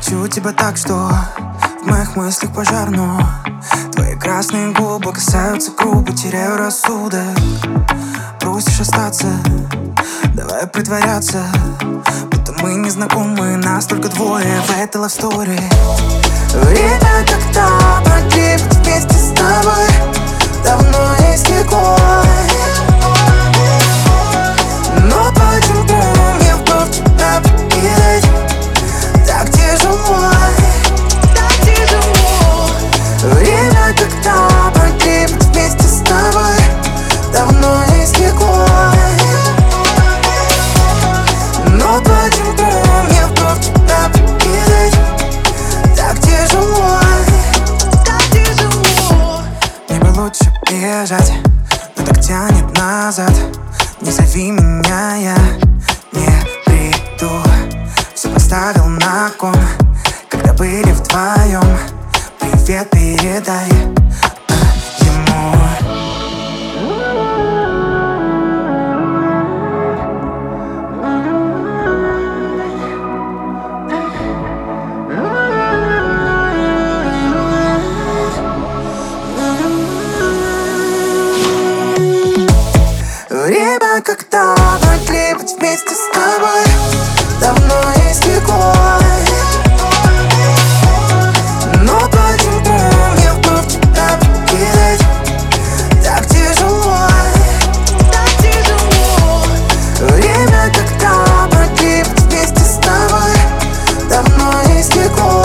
хочу тебя так, что в моих мыслях пожар, но твои красные губы касаются грубо, теряю рассудок. Просишь остаться, давай притворяться, будто мы не знакомы, нас только двое в этой love story. Время, когда погибнет вместе с тобой, давно истекло. Но почему мне вновь тебя покидать так тяжело, так тяжело. Время, когда погибнет вместе с тобой, давно истекло. Но почему мне вновь тебя покидать так тяжело, так тяжело. Мне бы лучше бежать, но так тянет назад. Не зови меня, я не приду. Все поставил на кон, когда были вдвоем. Привет передай ему. Время, когда могли быть вместе с тобой, давно истекло. Но почему мне вновь тебя покидать так тяжело, так тяжело. Время, когда могли быть вместе с тобой, давно истекло.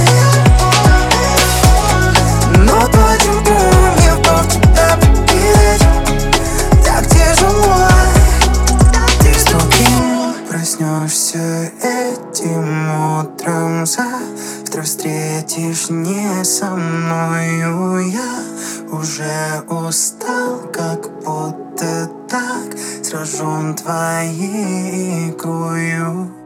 Но почему мне вновь тебя покидать так тяжело. Ты с другим проснешься этим утром, завтра встретишь не со мною. Я уже устал, как будто так сражен твоей игрою.